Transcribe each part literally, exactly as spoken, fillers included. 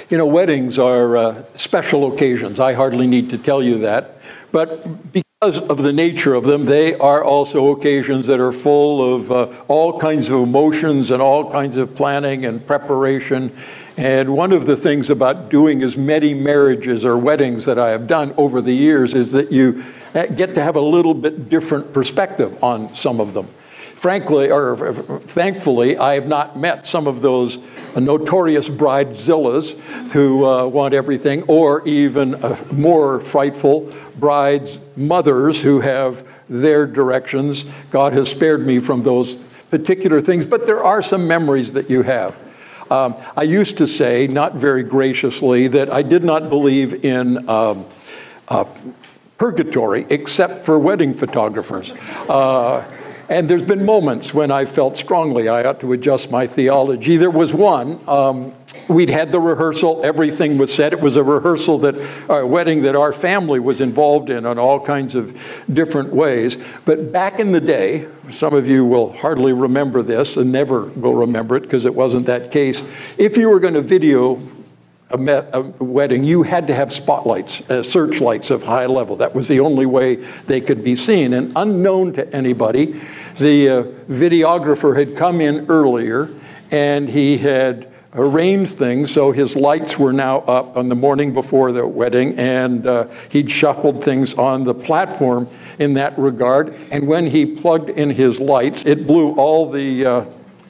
You know, weddings are uh, special occasions. I hardly need to tell you that. But because of the nature of them, they are also occasions that are full of uh, all kinds of emotions and all kinds of planning and preparation. And one of the things about doing as many marriages or weddings that I have done over the years is that you get to have a little bit different perspective on some of them. Frankly, or thankfully, I have not met some of those notorious bridezillas who uh, want everything, or even uh, more frightful brides' mothers who have their directions. God has spared me from those particular things, but there are some memories that you have. Um, I used to say, not very graciously, that I did not believe in um, uh, purgatory except for wedding photographers. Uh, And there's been moments when I felt strongly I ought to adjust my theology. There was one, um, we'd had the rehearsal, everything was set. It was a rehearsal that, a wedding that our family was involved in in all kinds of different ways. But back in the day, some of you will hardly remember this and never will remember it because it wasn't that case. If you were going to video A, met, a wedding, you had to have spotlights, uh, searchlights of high level. That was the only way they could be seen. And unknown to anybody, the uh, videographer had come in earlier and he had arranged things so his lights were now up on the morning before the wedding, and uh, he'd shuffled things on the platform in that regard. And when he plugged in his lights, it blew all the uh,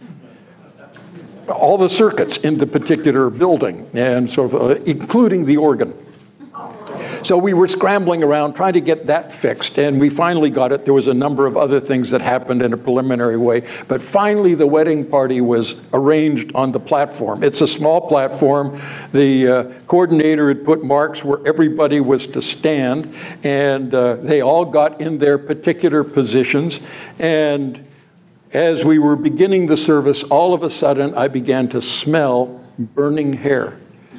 all the circuits in the particular building, and sort of, uh, including the organ. So we were scrambling around trying to get that fixed, and we finally got it. There was a number of other things that happened in a preliminary way, but finally the wedding party was arranged on the platform. It's a small platform. The uh, coordinator had put marks where everybody was to stand, and uh, they all got in their particular positions. And as we were beginning the service, all of a sudden I began to smell burning hair.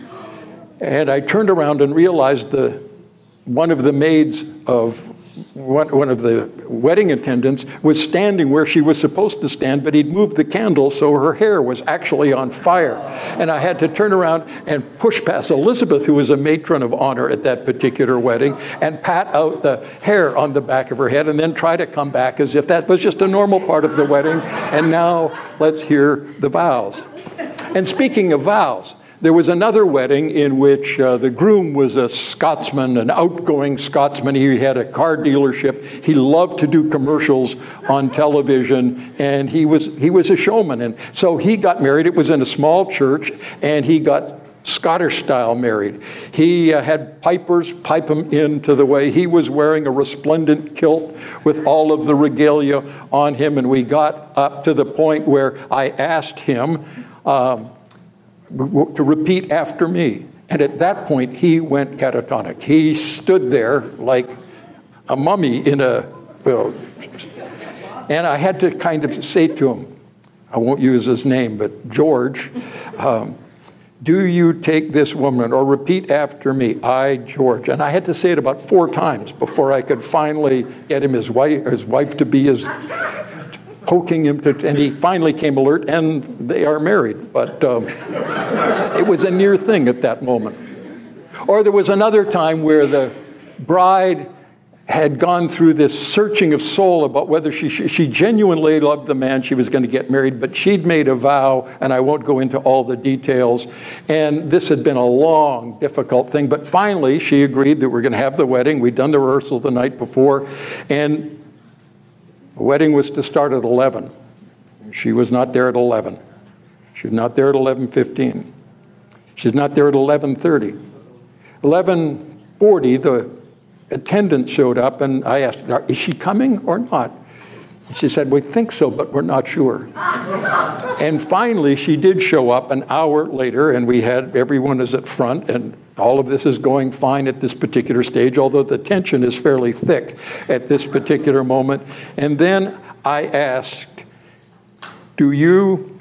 And I turned around and realized the one of the maids of one, one of the wedding attendants was standing where she was supposed to stand, but he'd moved the candle so her hair was actually on fire. And I had to turn around and push past Elizabeth, who was a matron of honor at that particular wedding, and pat out the hair on the back of her head, and then try to come back as if that was just a normal part of the wedding. And now let's hear the vows. And speaking of vows, there was another wedding in which uh, the groom was a Scotsman, an outgoing Scotsman. He had a car dealership. He loved to do commercials on television, and he was he was a showman. And so he got married. It was in a small church, and he got Scottish style married. He uh, had pipers pipe him into the way. He was wearing a resplendent kilt with all of the regalia on him, and we got up to the point where I asked him um, to repeat after me. And at that point, he went catatonic. He stood there like a mummy in a, well, and I had to kind of say to him, I won't use his name, but George, um, do you take this woman, or repeat after me, I, George. And I had to say it about four times before I could finally get him his wife, his wife to be his, poking him to, and he finally came alert, and they are married. But um, it was a near thing at that moment. Or there was another time where the bride had gone through this searching of soul about whether she, she, she genuinely loved the man she was going to get married, but she'd made a vow, and I won't go into all the details. And this had been a long, difficult thing. But finally, she agreed that we're going to have the wedding. We'd done the rehearsal the night before, and the wedding was to start at eleven. She was not there at eleven. She was not there at eleven fifteen. She's not there at eleven thirty. eleven forty, the attendant showed up, and I asked her, is she coming or not? She said, we think so, but we're not sure. And finally, she did show up an hour later, and we had, everyone is at front, and all of this is going fine at this particular stage, although the tension is fairly thick at this particular moment. And then I asked, do you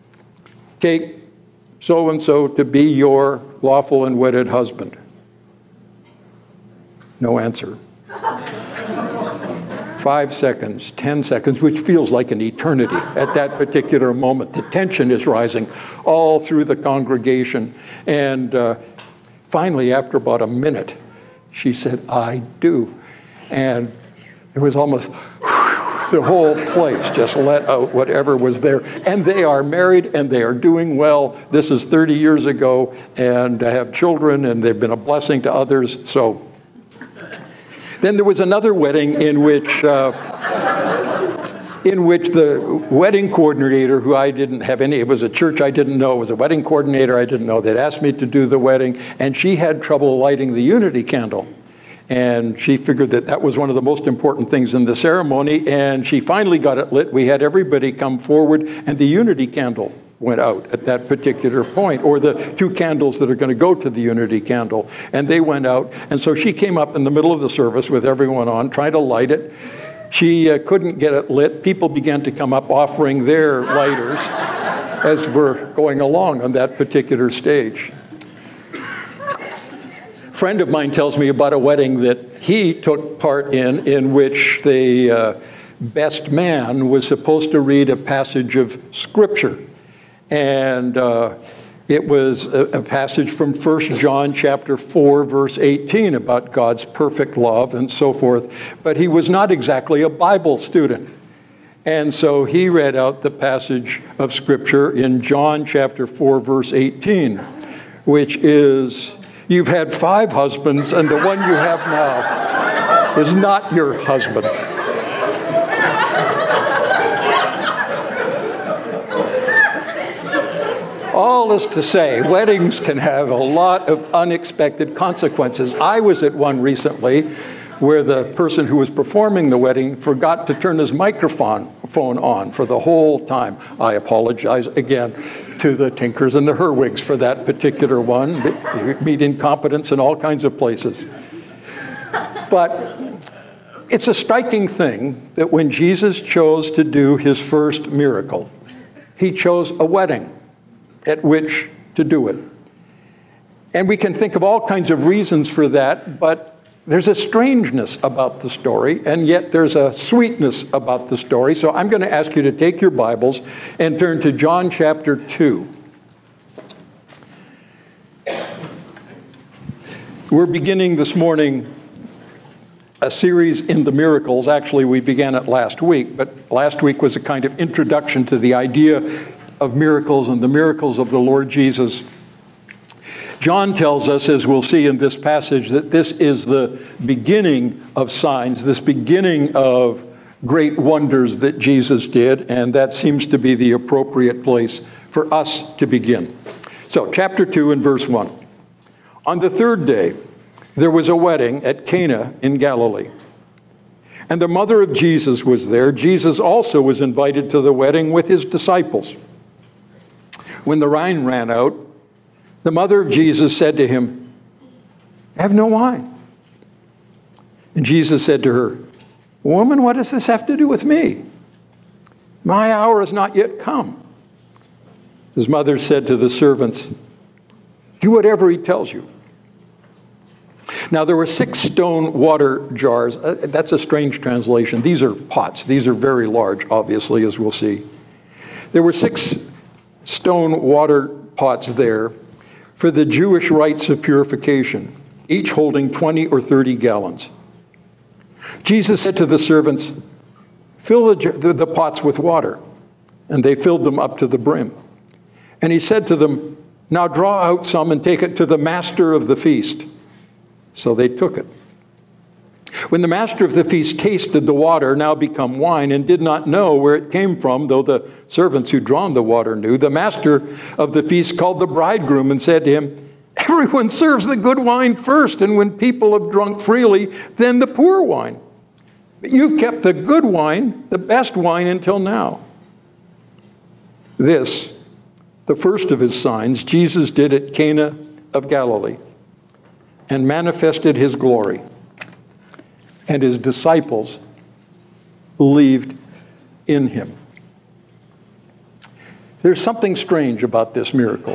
take so-and-so to be your lawful and wedded husband? No answer. Five seconds, ten seconds, which feels like an eternity at that particular moment. The tension is rising all through the congregation. And uh, finally, after about a minute, she said, "I do." And it was almost whew, the whole place just let out whatever was there. And they are married and they are doing well. This is thirty years ago, and have children, and they've been a blessing to others. So then there was another wedding in which uh, in which the wedding coordinator, who I didn't have any, it was a church I didn't know, it was a wedding coordinator I didn't know, they'd asked me to do the wedding, and she had trouble lighting the unity candle. And she figured that that was one of the most important things in the ceremony, and she finally got it lit. We had everybody come forward, and the unity candle went out at that particular point, or the two candles that are going to go to the unity candle, and they went out. And so she came up in the middle of the service with everyone on, trying to light it. She uh, couldn't get it lit. People began to come up offering their lighters as we're going along on that particular stage. A friend of mine tells me about a wedding that he took part in, in which the uh, best man was supposed to read a passage of Scripture. And uh, it was a, a passage from First John chapter four, verse eighteen, about God's perfect love and so forth. But he was not exactly a Bible student. And so he read out the passage of Scripture in John chapter four, verse eighteen, which is, "You've had five husbands, and the one you have now is not your husband." All is to say, weddings can have a lot of unexpected consequences. I was at one recently where the person who was performing the wedding forgot to turn his microphone phone on for the whole time. I apologize again to the Tinkers and the Herwigs for that particular one. You meet incompetence in all kinds of places. But it's a striking thing that when Jesus chose to do his first miracle, he chose a wedding at which to do it. And we can think of all kinds of reasons for that, but there's a strangeness about the story, and yet there's a sweetness about the story. So I'm going to ask you to take your Bibles and turn to John chapter two. We're beginning this morning a series in the miracles. Actually, we began it last week, but last week was a kind of introduction to the idea of miracles and the miracles of the Lord Jesus. John tells us, as we'll see in this passage, that this is the beginning of signs, this beginning of great wonders that Jesus did, and that seems to be the appropriate place for us to begin. So, chapter two and verse one. On the third day, there was a wedding at Cana in Galilee, and the mother of Jesus was there. Jesus also was invited to the wedding with his disciples. When the wine ran out, the mother of Jesus said to him, "I have no wine." And Jesus said to her, "Woman, what does this have to do with me? My hour has not yet come." His mother said to the servants, "Do whatever he tells you." Now there were six stone water jars. Uh, that's a strange translation. These are pots. These are very large, obviously, as we'll see. There were six stone water pots there for the Jewish rites of purification, each holding twenty or thirty gallons. Jesus said to the servants, "Fill the, the, the pots with water," and they filled them up to the brim. And he said to them, "Now draw out some and take it to the master of the feast." So they took it. When the master of the feast tasted the water, now become wine, and did not know where it came from, though the servants who'd drawn the water knew, the master of the feast called the bridegroom and said to him, "Everyone serves the good wine first, and when people have drunk freely, then the poor wine. But you've kept the good wine, the best wine, until now." This, the first of his signs, Jesus did at Cana of Galilee, and manifested his glory. And his disciples believed in him. There's something strange about this miracle.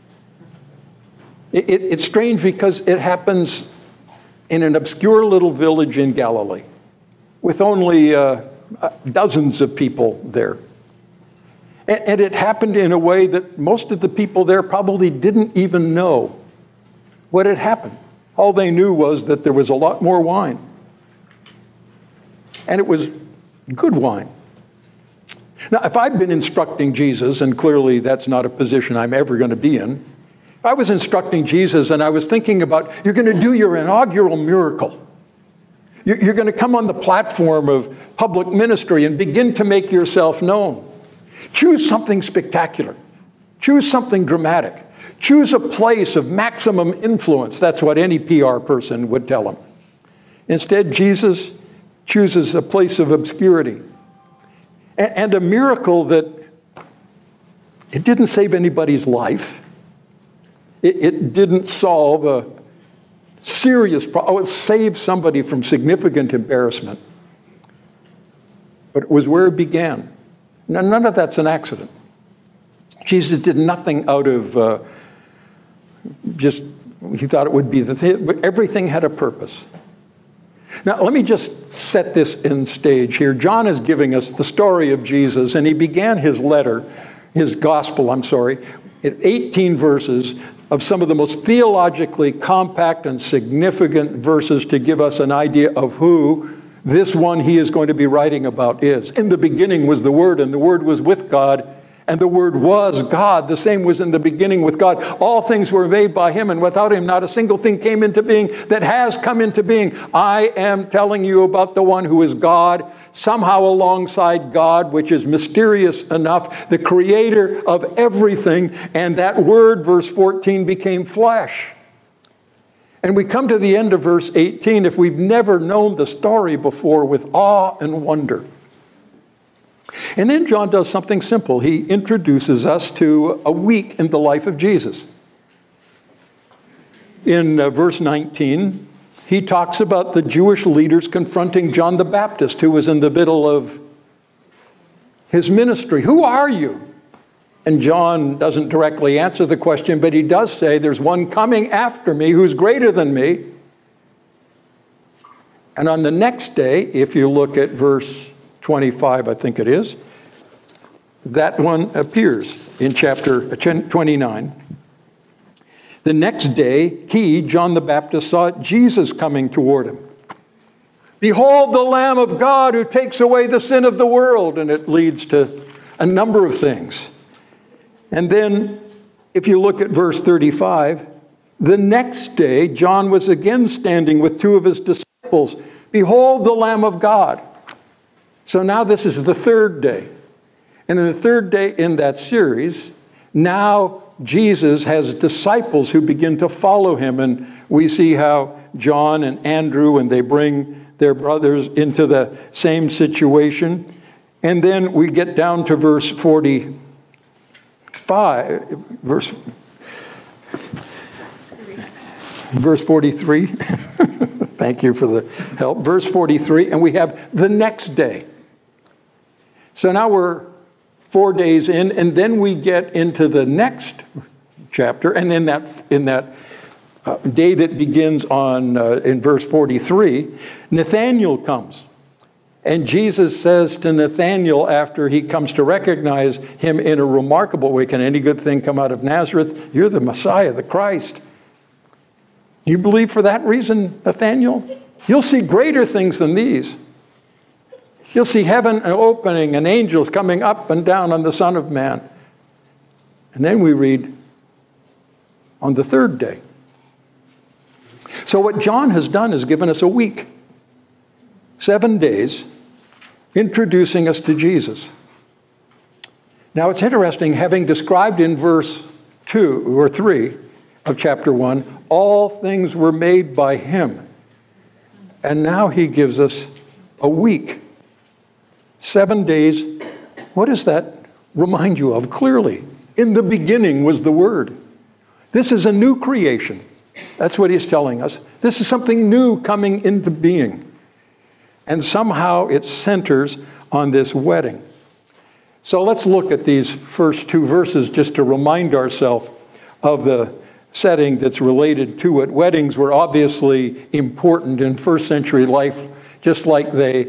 It, it, it's strange because it happens in an obscure little village in Galilee. with only uh, dozens of people there. And, and it happened in a way that most of the people there probably didn't even know what had happened. All they knew was that there was a lot more wine. And it was good wine. Now, if I'd been instructing Jesus, and clearly that's not a position I'm ever going to be in, if I was instructing Jesus and I was thinking about, you're going to do your inaugural miracle. You're going to come on the platform of public ministry and begin to make yourself known. Choose something spectacular. Choose something dramatic. Choose a place of maximum influence. That's what any P R person would tell him. Instead, Jesus chooses a place of obscurity and a miracle that it didn't save anybody's life. It, it didn't solve a serious problem. Oh, it saved somebody from significant embarrassment. But it was where it began. Now, none of that's an accident. Jesus did nothing out of uh, just, he thought it would be the thing, but everything had a purpose. Now, let me just set this in stage here. John is giving us the story of Jesus, and he began his letter, his gospel, I'm sorry, in eighteen verses of some of the most theologically compact and significant verses to give us an idea of who this one he is going to be writing about is. In the beginning was the Word, and the Word was with God, and the Word was God. The same was in the beginning with God. All things were made by him, and without him not a single thing came into being that has come into being. I am telling you about the one who is God, somehow alongside God, which is mysterious enough, the creator of everything. And that Word, verse fourteen, became flesh. And we come to the end of verse eighteen, if we've never known the story before, with awe and wonder. And then John does something simple. He introduces us to a week in the life of Jesus. In uh, verse nineteen, he talks about the Jewish leaders confronting John the Baptist, who was in the middle of his ministry. Who are you? And John doesn't directly answer the question, but he does say, there's one coming after me who's greater than me. And on the next day, if you look at verse twenty-five, I think it is, that one appears in chapter twenty-nine. The next day, he, John the Baptist, saw Jesus coming toward him. Behold the Lamb of God who takes away the sin of the world. And it leads to a number of things. And then, if you look at verse thirty-five, the next day, John was again standing with two of his disciples. Behold the Lamb of God. So now this is the third day. And in the third day in that series, now Jesus has disciples who begin to follow him. And we see how John and Andrew, and they bring their brothers into the same situation. And then we get down to verse forty-five, verse, verse forty-three. Thank you for the help. Verse forty-three, and we have the next day. So now we're four days in, and then we get into the next chapter, and in that in that uh, day that begins on uh, in verse forty-three, Nathanael comes, and Jesus says to Nathanael after he comes to recognize him in a remarkable way, "Can any good thing come out of Nazareth? You're the Messiah, the Christ. You believe for that reason, Nathanael? You'll see greater things than these." You'll see heaven opening and angels coming up and down on the Son of Man. And then we read, on the third day. So what John has done is given us a week, seven days, introducing us to Jesus. Now it's interesting, having described in verse two or three of chapter one, all things were made by him. And now he gives us a week. Seven days. What does that remind you of? Clearly, in the beginning was the Word. This is a new creation. That's what he's telling us. This is something new coming into being. And somehow it centers on this wedding. So let's look at these first two verses just to remind ourselves of the setting that's related to it. Weddings were obviously important in first century life, just like they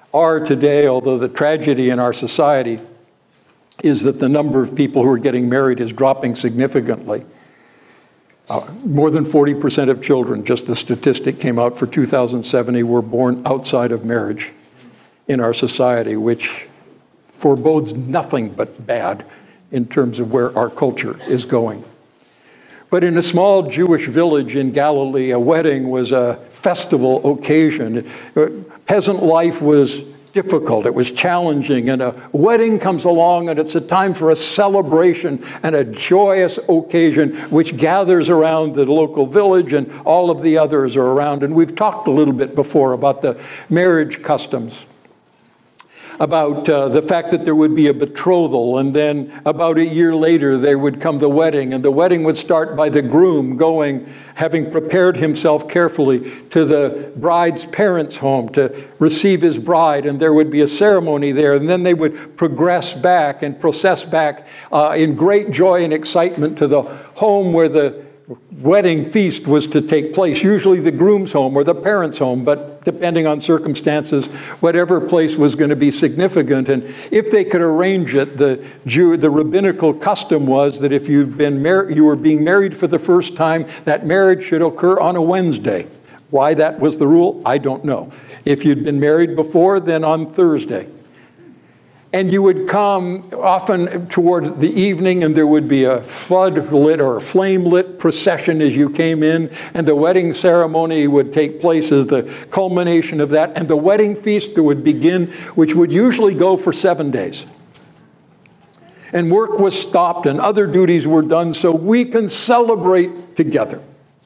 are today, although the tragedy in our society is that the number of people who are getting married is dropping significantly. Uh, more than forty percent of children, just the statistic came out for two thousand seventy, were born outside of marriage in our society, which forebodes nothing but bad in terms of where our culture is going. But in a small Jewish village in Galilee, a wedding was a festival occasion. Peasant life was difficult, it was challenging, and a wedding comes along and it's a time for a celebration and a joyous occasion which gathers around the local village, and all of the others are around. And we've talked a little bit before about the marriage customs, about uh, the fact that there would be a betrothal, and then about a year later there would come the wedding, and the wedding would start by the groom going, having prepared himself carefully, to the bride's parents' home to receive his bride, and there would be a ceremony there, and then they would progress back and process back uh, in great joy and excitement to the home where the wedding feast was to take place, usually the groom's home or the parents' home, but depending on circumstances, whatever place was going to be significant. And if they could arrange it, the Jew, the rabbinical custom was that if you've been mar- you were being married for the first time, that marriage should occur on a Wednesday. Why that was the rule, I don't know. If you'd been married before, then on Thursday. And you would come often toward the evening, and there would be a flood-lit or a flame-lit procession as you came in, and the wedding ceremony would take place as the culmination of that, and the wedding feast would begin, which would usually go for seven days. And work was stopped, and other duties were done, so we can celebrate together.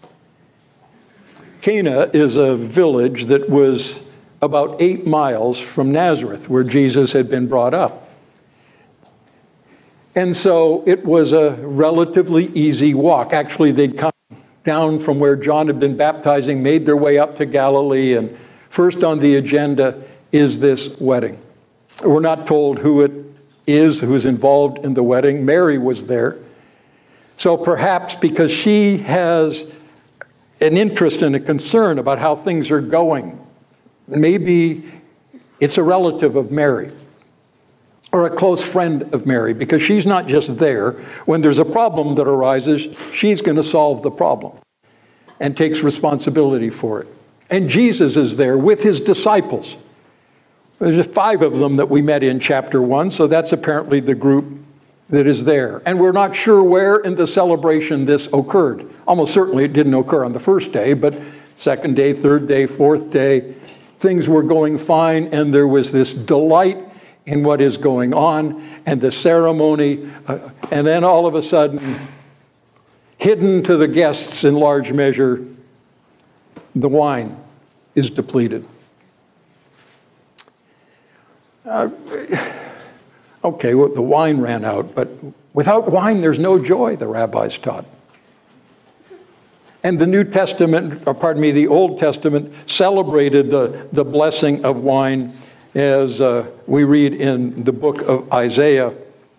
Cana is a village that was about eight miles from Nazareth, where Jesus had been brought up. And so it was a relatively easy walk. Actually, they'd come down from where John had been baptizing, made their way up to Galilee, and first on the agenda is this wedding. We're not told who it is who's involved in the wedding. Mary was there. So perhaps because she has an interest and a concern about how things are going, maybe it's a relative of Mary or a close friend of Mary, because she's not just there. When there's a problem that arises, she's going to solve the problem and takes responsibility for it. And Jesus is there with his disciples. There's five of them that we met in chapter one, so that's apparently the group that is there. And we're not sure where in the celebration this occurred. Almost certainly it didn't occur on the first day, but second day, third day, fourth day, things were going fine, and there was this delight in what is going on, and the ceremony, uh, and then all of a sudden, hidden to the guests in large measure, the wine is depleted. Uh, okay, well, the wine ran out, but without wine, there's no joy, the rabbis taught. And the New Testament, or pardon me, the Old Testament celebrated the, the blessing of wine, as uh, we read in the book of Isaiah,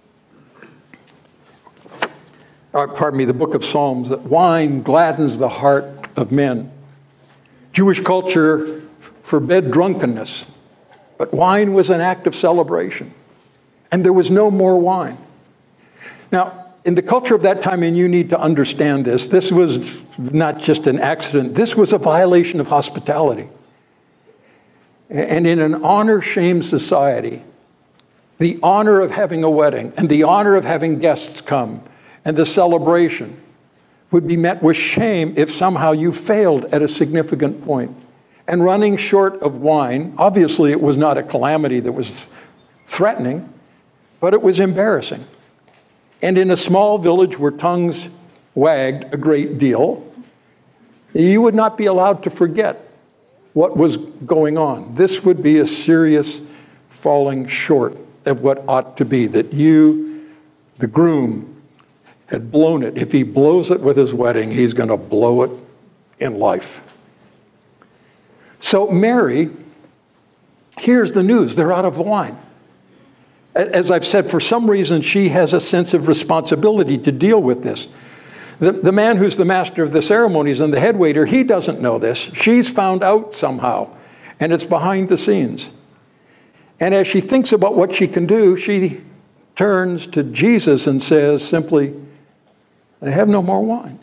or pardon me, the book of Psalms, that wine gladdens the heart of men. Jewish culture forbade drunkenness, but wine was an act of celebration, and there was no more wine. Now, in the culture of that time, and you need to understand this, this was not just an accident. This was a violation of hospitality. And in an honor-shame society, the honor of having a wedding and the honor of having guests come and the celebration would be met with shame if somehow you failed at a significant point. And running short of wine, obviously it was not a calamity that was threatening, but it was embarrassing. And in a small village where tongues wagged a great deal, you would not be allowed to forget what was going on. This would be a serious falling short of what ought to be, that you, the groom, had blown it. If he blows it with his wedding, he's going to blow it in life. So Mary hears the news. They're out of wine. As I've said, for some reason, she has a sense of responsibility to deal with this. The, the man who's the master of the ceremonies and the head waiter, he doesn't know this. She's found out somehow, and it's behind the scenes. And as she thinks about what she can do, she turns to Jesus and says simply, "I have no more wine."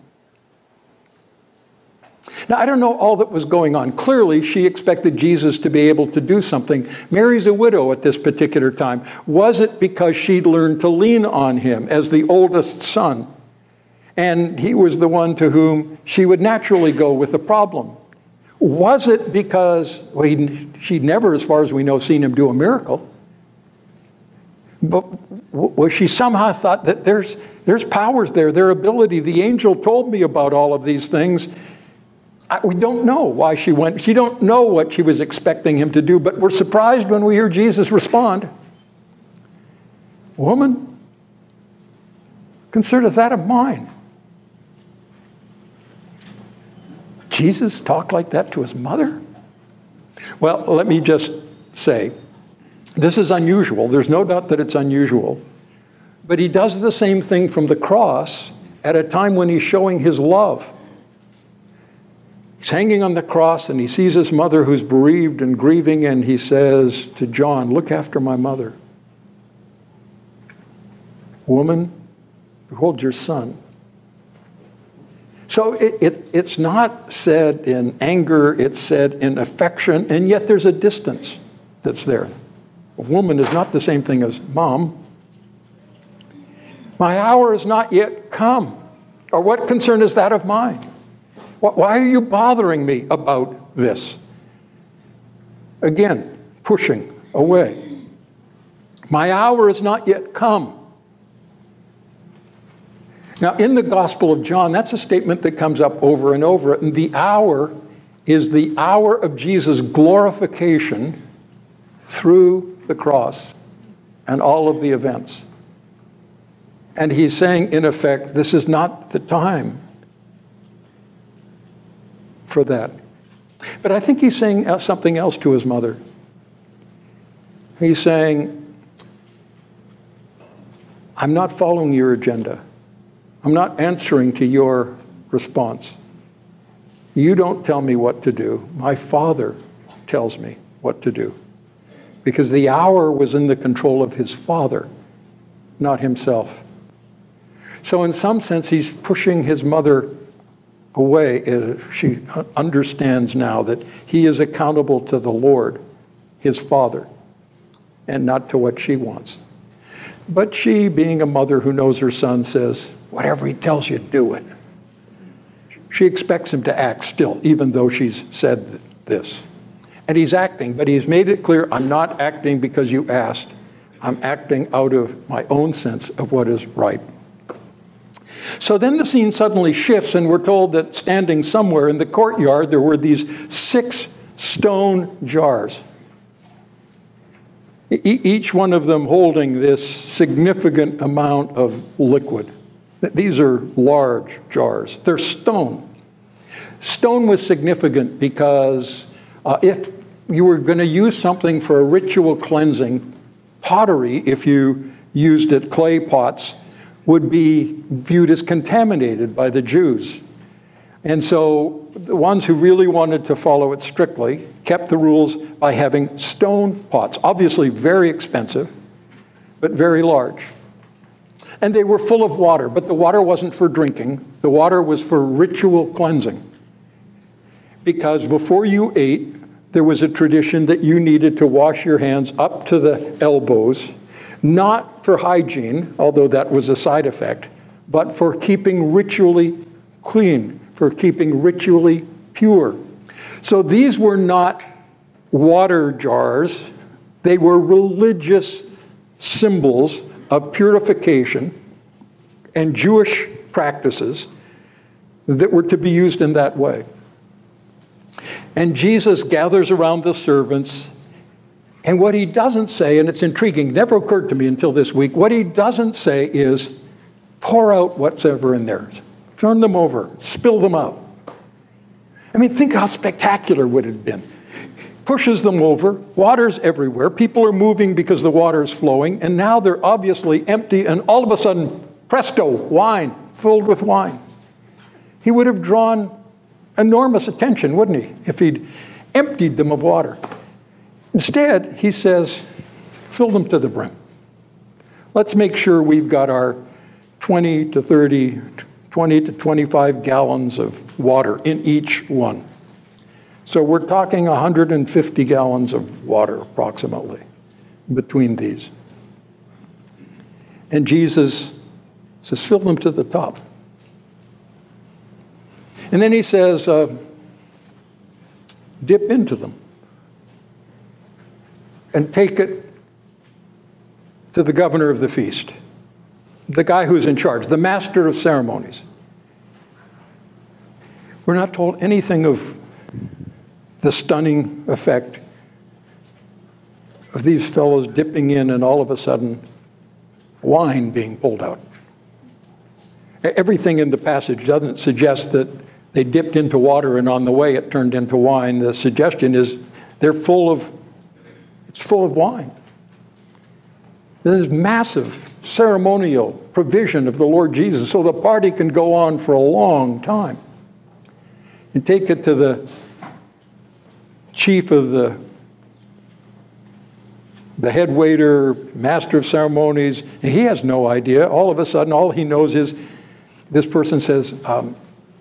Now, I don't know all that was going on. Clearly, she expected Jesus to be able to do something. Mary's a widow at this particular time. Was it because she'd learned to lean on him as the oldest son? And he was the one to whom she would naturally go with the problem. Was it because well, he, she'd never, as far as we know, seen him do a miracle? But was she somehow thought that there's, there's powers there, their ability. The angel told me about all of these things. I, we don't know why she went. She don't know what she was expecting him to do, but we're surprised when we hear Jesus respond. "Woman, consider that of mine." Jesus talked like that to his mother? Well, let me just say, this is unusual. There's no doubt that it's unusual. But he does the same thing from the cross at a time when he's showing his love. He's hanging on the cross and he sees his mother who's bereaved and grieving, and he says to John, "Look after my mother. Woman, behold your son." So it, it, it's not said in anger, it's said in affection, and yet there's a distance that's there. A woman is not the same thing as mom. "My hour is not yet come." Or what concern is that of mine? Why are you bothering me about this? Again, pushing away. "My hour is not yet come." Now, in the Gospel of John, that's a statement that comes up over and over. And the hour is the hour of Jesus' glorification through the cross and all of the events. And he's saying, in effect, this is not the time for that. But I think he's saying something else to his mother. He's saying, "I'm not following your agenda. I'm not answering to your response. You don't tell me what to do. My Father tells me what to do." Because the hour was in the control of his Father, not himself. So in some sense, he's pushing his mother away. She understands now that he is accountable to the Lord, his Father, and not to what she wants. But she, being a mother who knows her son, says, "Whatever he tells you, do it." She expects him to act still, even though she's said this. And he's acting, but he's made it clear, "I'm not acting because you asked. I'm acting out of my own sense of what is right." So then the scene suddenly shifts, and we're told that standing somewhere in the courtyard, there were these six stone jars. Each one of them holding this significant amount of liquid. These are large jars. They're stone. Stone was significant because uh, if you were going to use something for a ritual cleansing, pottery, if you used it, clay pots, would be viewed as contaminated by the Jews. And so the ones who really wanted to follow it strictly kept the rules by having stone pots, obviously very expensive, but very large. And they were full of water, but the water wasn't for drinking. The water was for ritual cleansing. Because before you ate, there was a tradition that you needed to wash your hands up to the elbows, not for hygiene, although that was a side effect, but for keeping ritually clean, for keeping ritually pure. So these were not water jars. They were religious symbols of purification and Jewish practices that were to be used in that way. And Jesus gathers around the servants, and what he doesn't say, and it's intriguing, never occurred to me until this week, what he doesn't say is, pour out whatever in there. Turn them over, spill them out. I mean, think how spectacular would it have been. Pushes them over, water's everywhere, people are moving because the water is flowing, and now they're obviously empty, and all of a sudden, presto, wine, filled with wine. He would have drawn enormous attention, wouldn't he, if he'd emptied them of water. Instead, he says, fill them to the brim. Let's make sure we've got our twenty to thirty, twenty to twenty-five gallons of water in each one. So we're talking one hundred fifty gallons of water approximately between these. And Jesus says, fill them to the top. And then he says, uh, dip into them and take it to the governor of the feast, the guy who's in charge, the master of ceremonies. We're not told anything of the stunning effect of these fellows dipping in and all of a sudden wine being pulled out. Everything in the passage doesn't suggest that they dipped into water and on the way it turned into wine. The suggestion is they're full of, it's full of wine. There's massive ceremonial provision of the Lord Jesus so the party can go on for a long time. You take it to the chief of the, the head waiter, master of ceremonies, and he has no idea. All of a sudden, all he knows is this person says, um,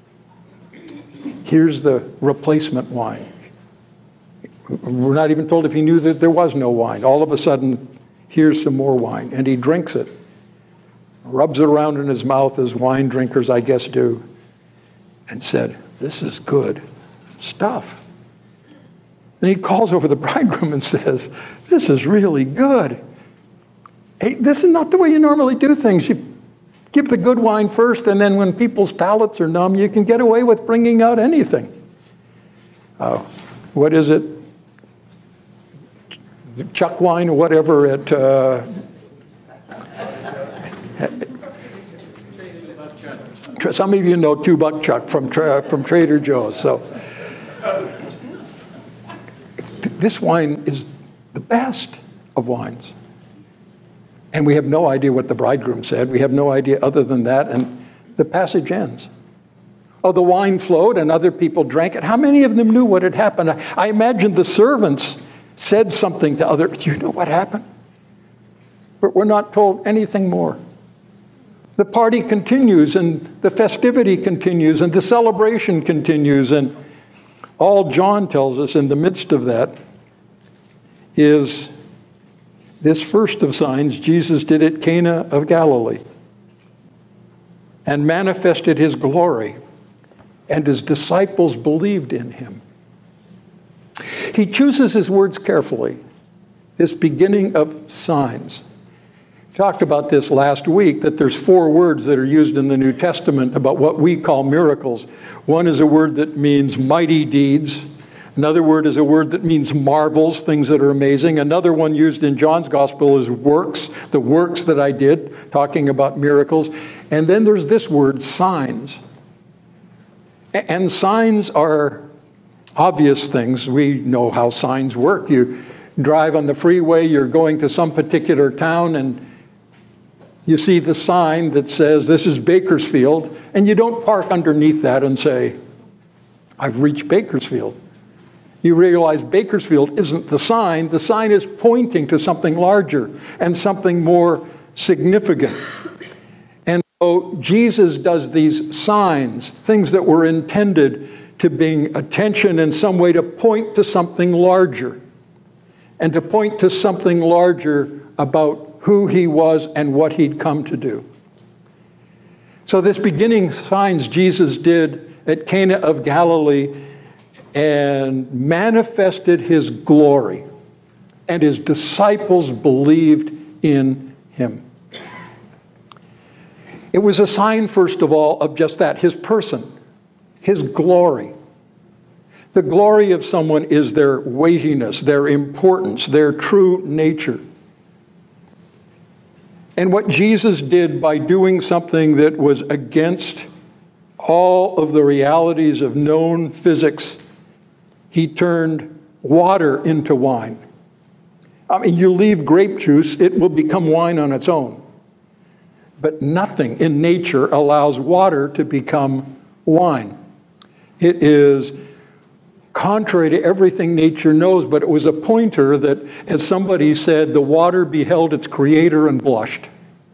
here's the replacement wine. We're not even told if he knew that there was no wine. All of a sudden, here's some more wine. And he drinks it, rubs it around in his mouth as wine drinkers, I guess, do, and said, this is good stuff. And he calls over the bridegroom and says, this is really good. Hey, this is not the way you normally do things. You give the good wine first, and then when people's palates are numb, you can get away with bringing out anything. Uh, what is it? Chuck wine or whatever at... Uh, some of you know two buck chuck from, tra- from Trader Joe's. So this wine is the best of wines. And we have no idea what the bridegroom said. We have no idea other than that. And the passage ends. Oh, the wine flowed and other people drank it. How many of them knew what had happened? I, I imagine the servants said something to others. Do you know what happened? But we're not told anything more. The party continues and the festivity continues and the celebration continues. And all John tells us in the midst of that is this first of signs Jesus did at Cana of Galilee and manifested his glory, and his disciples believed in him. He chooses his words carefully, this beginning of signs. We talked about this last week, that there's four words that are used in the New Testament about what we call miracles. One is a word that means mighty deeds. Another word is a word that means marvels, things that are amazing. Another one used in John's gospel is works, the works that I did, talking about miracles. And then there's this word, signs. And signs are obvious things. We know how signs work. You drive on the freeway, you're going to some particular town, and you see the sign that says, this is Bakersfield, and you don't park underneath that and say, I've reached Bakersfield. You realize Bakersfield isn't the sign. The sign is pointing to something larger and something more significant. And so Jesus does these signs, things that were intended to bring attention in some way to point to something larger and to point to something larger about who he was and what he'd come to do. So this beginning signs Jesus did at Cana of Galilee and manifested his glory, and his disciples believed in him. It was a sign, first of all, of just that, his person, his glory. The glory of someone is their weightiness, their importance, their true nature. And what Jesus did by doing something that was against all of the realities of known physics, he turned water into wine. I mean, you leave grape juice, it will become wine on its own. But nothing in nature allows water to become wine. It is contrary to everything nature knows, but it was a pointer that, as somebody said, the water beheld its creator and blushed.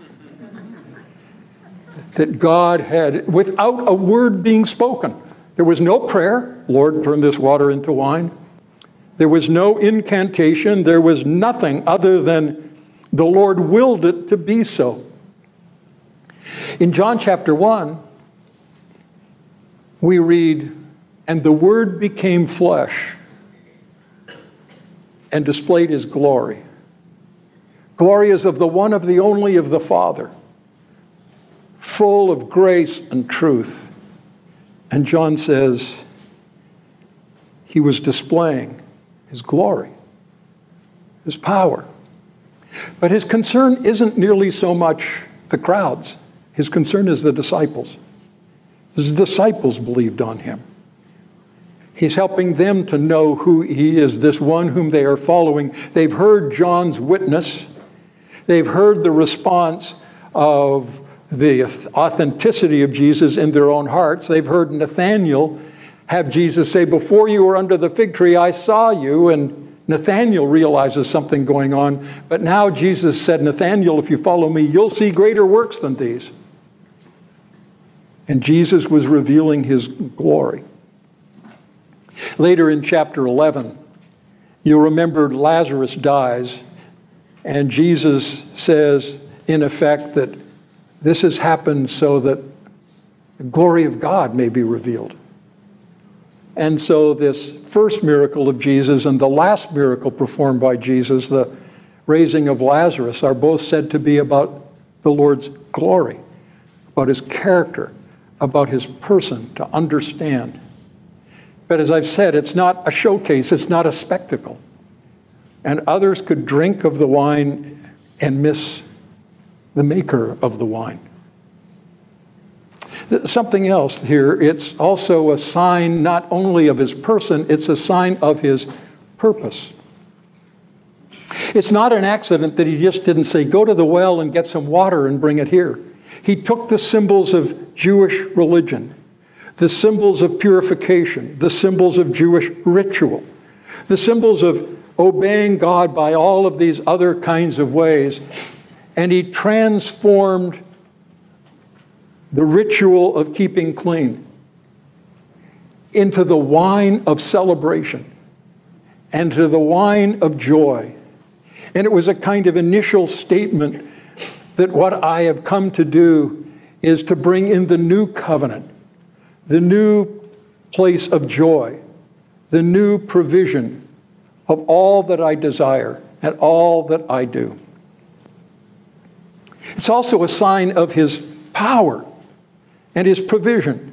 That God had, without a word being spoken, there was no prayer, Lord, turn this water into wine. There was no incantation. There was nothing other than the Lord willed it to be so. In John chapter one, we read, and the Word became flesh and displayed his glory. Glory is of the one, of the only, of the Father, full of grace and truth. And John says he was displaying his glory, his power. But his concern isn't nearly so much the crowds. His concern is the disciples. His disciples believed on him. He's helping them to know who he is, this one whom they are following. They've heard John's witness. They've heard the response of the authenticity of Jesus in their own hearts. They've heard Nathanael have Jesus say, before you were under the fig tree, I saw you. And Nathanael realizes something going on. But now Jesus said, Nathanael, if you follow me, you'll see greater works than these. And Jesus was revealing his glory. Later in chapter eleven, you'll remember Lazarus dies, and Jesus says, in effect, that this has happened so that the glory of God may be revealed. And so this first miracle of Jesus and the last miracle performed by Jesus, the raising of Lazarus, are both said to be about the Lord's glory, about his character, about his person, to understand. But as I've said, it's not a showcase, it's not a spectacle. And others could drink of the wine and miss the maker of the wine. Something else here, it's also a sign not only of his person, it's a sign of his purpose. It's not an accident that he just didn't say, go to the well and get some water and bring it here. He took the symbols of Jewish religion, the symbols of purification, the symbols of Jewish ritual, the symbols of obeying God by all of these other kinds of ways, and he transformed the ritual of keeping clean into the wine of celebration and to the wine of joy. And it was a kind of initial statement that what I have come to do is to bring in the new covenant, the new place of joy, the new provision of all that I desire and all that I do. It's also a sign of his power and his provision.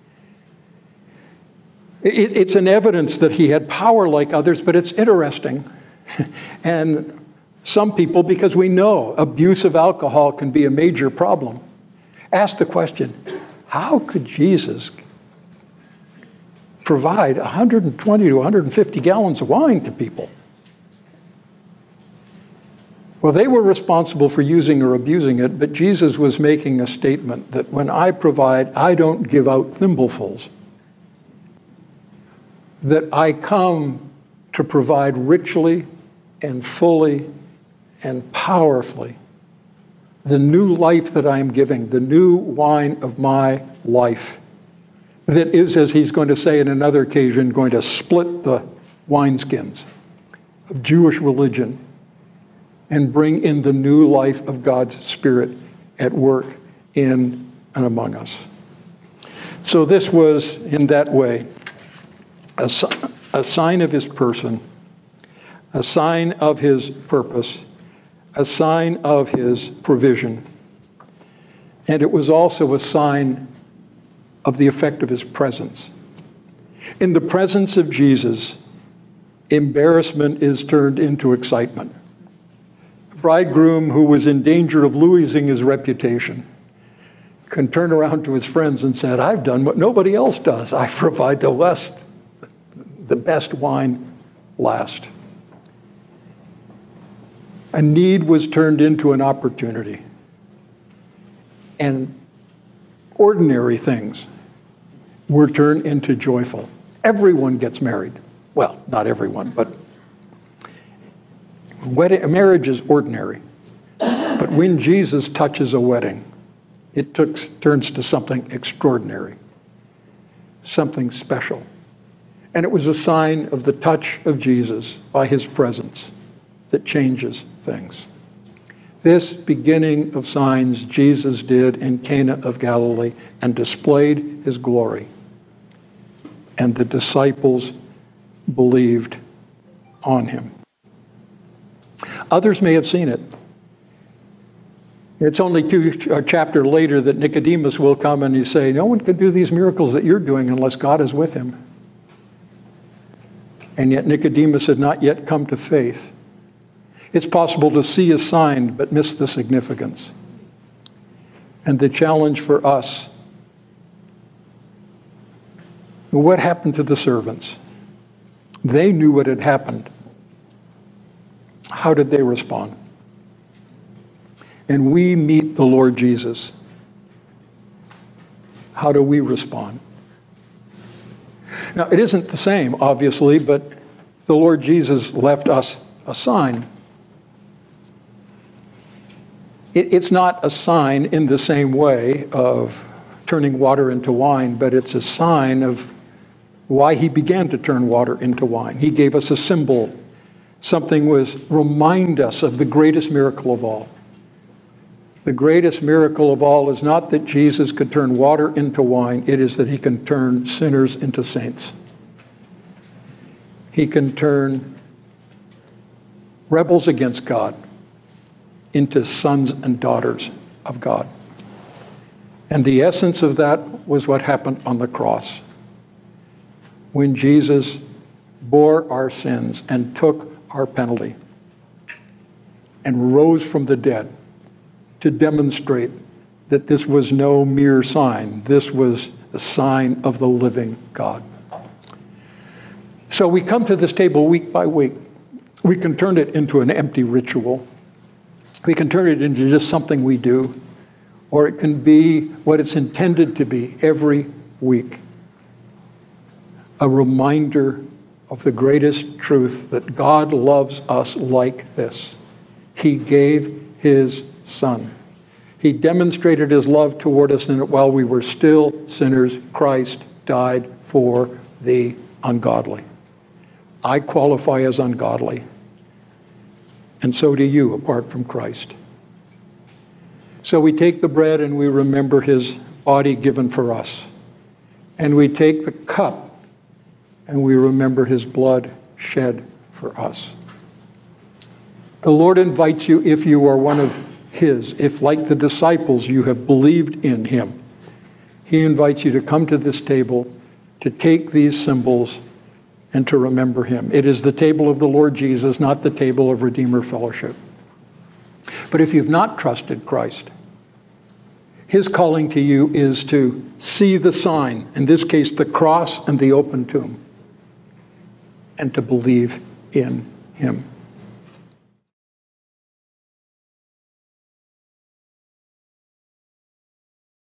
It, it's an evidence that he had power like others, but it's interesting. And some people, because we know abuse of alcohol can be a major problem, ask the question, how could Jesus provide one hundred twenty to one hundred fifty gallons of wine to people? Well, they were responsible for using or abusing it, but Jesus was making a statement that when I provide, I don't give out thimblefuls. That I come to provide richly and fully and powerfully the new life that I am giving, the new wine of my life. That is, as he's going to say in another occasion, going to split the wineskins of Jewish religion and bring in the new life of God's Spirit at work in and among us. So this was, in that way, a, a sign of his person, a sign of his purpose, a sign of his provision. And it was also a sign of the effect of his presence. In the presence of Jesus, embarrassment is turned into excitement. A bridegroom who was in danger of losing his reputation can turn around to his friends and say, I've done what nobody else does. I provide the best, the best wine last. A need was turned into an opportunity. And ordinary things were turned into joyful. Everyone gets married. Well, not everyone, but wedding, marriage is ordinary. But when Jesus touches a wedding, it took, turns to something extraordinary, something special. And it was a sign of the touch of Jesus by his presence that changes things. This beginning of signs Jesus did in Cana of Galilee and displayed his glory. And the disciples believed on him. Others may have seen it. It's only two a chapter later that Nicodemus will come and he say, no one can do these miracles that you're doing unless God is with him. And yet Nicodemus had not yet come to faith. It's possible to see a sign but miss the significance. And the challenge for us, what happened to the servants? They knew what had happened. How did they respond? And we meet the Lord Jesus. How do we respond? Now, it isn't the same, obviously, but the Lord Jesus left us a sign. It, it's not a sign in the same way of turning water into wine, but it's a sign of why he began to turn water into wine. He gave us a symbol. Something was remind us of the greatest miracle of all. The greatest miracle of all is not that Jesus could turn water into wine. It is that he can turn sinners into saints. He can turn rebels against God into sons and daughters of God. And the essence of that was what happened on the cross. When Jesus bore our sins and took our penalty and rose from the dead to demonstrate that this was no mere sign. This was the sign of the living God. So we come to this table week by week. We can turn it into an empty ritual. We can turn it into just something we do, or it can be what it's intended to be every week. A reminder of the greatest truth that God loves us like this. He gave his Son. He demonstrated his love toward us, and while we were still sinners, Christ died for the ungodly. I qualify as ungodly, and so do you apart from Christ. So we take the bread and we remember his body given for us. And we take the cup and we remember his blood shed for us. The Lord invites you, if you are one of his, if like the disciples you have believed in him, he invites you to come to this table, to take these symbols, and to remember him. It is the table of the Lord Jesus, not the table of Redeemer Fellowship. But if you've not trusted Christ, his calling to you is to see the sign, in this case the cross and the open tomb, and to believe in him.